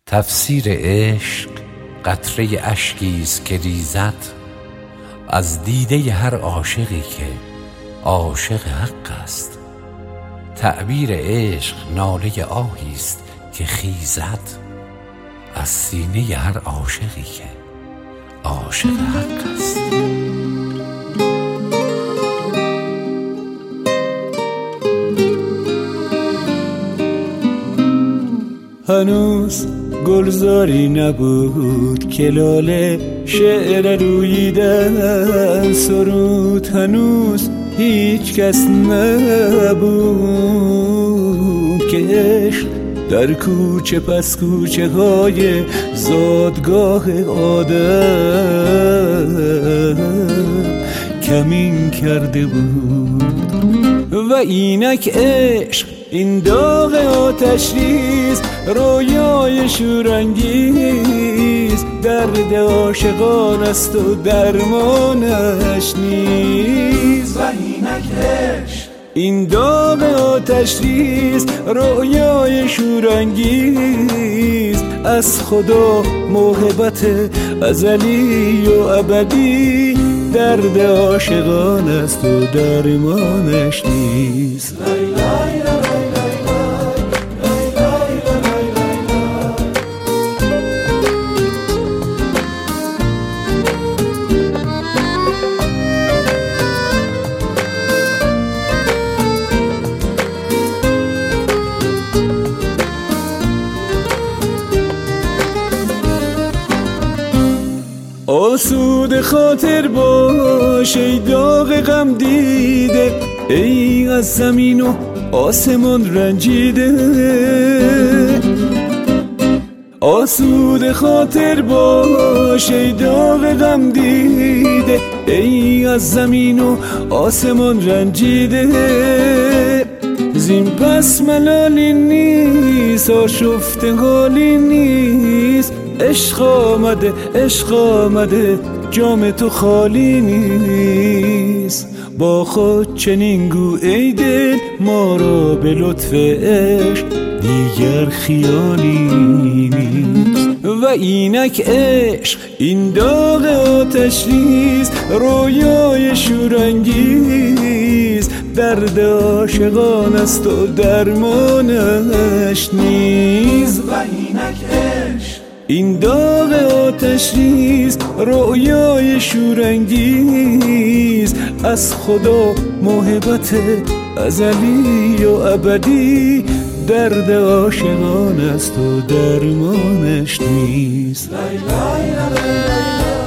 تفسیر عشق قطره اشکیست که ریزد از دیده هر عاشقی که عاشق حق است. تعبیر عشق ناله آهیست که خیزد از سینه هر عاشقی که عاشق حق است. هنوز گلزاری نبود که لاله شعر روییدن سرود، هنوز هیچ کس نبود که عشق در کوچه پس کوچه های زادگاه آدم کمین کرده بود. و اینک عشق این داغ آتش ریز، رویای شورانگیز، درد عاشقان است و درمانش نیست. و اینک عشق این داغ آتش ریز، رویای شورانگیز، از خدا محبت ازلی و ابدی، درد عاشقان است و درمانش نیست. آسود خاطر باش ای داغ غم دیده، ای از زمین و آسمان رنجیده. آسود خاطر باش ای داغ غم دیده، ای از زمین و آسمان رنجیده. زین پس ملالی نیست، آشفته حالی نیست، عشق آمده عشق آمده، جام تو خالی نیست. با خود چنین گو ای دل، ما را به لطف عشق دیگر خیالی نیست. و اینک عشق این داغ آتش ریز، رویای شورانگیز، درد عاشقان است و درمانش نیست. و اینک عشق این داغ آتش ریز، رویای شورانگیز، از خدا محبت ازلی و ابدی، درد عاشقان است و درمانش نیست. لای لای لای لای لای.